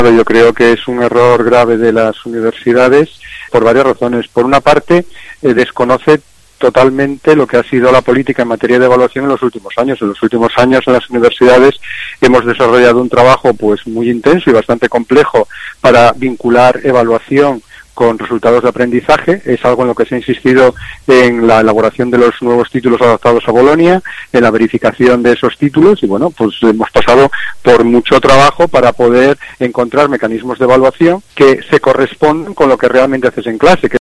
Yo creo que es un error grave de las universidades por varias razones. Por una parte, desconoce totalmente lo que ha sido la política en materia de evaluación en los últimos años. En los últimos años en las universidades hemos desarrollado un trabajo pues muy intenso y bastante complejo para vincular evaluación con resultados de aprendizaje. Es algo en lo que se ha insistido en la elaboración de los nuevos títulos adaptados a Bolonia, en la verificación de esos títulos, y bueno, pues hemos pasado por mucho trabajo para poder encontrar mecanismos de evaluación que se corresponden con lo que realmente haces en clase, que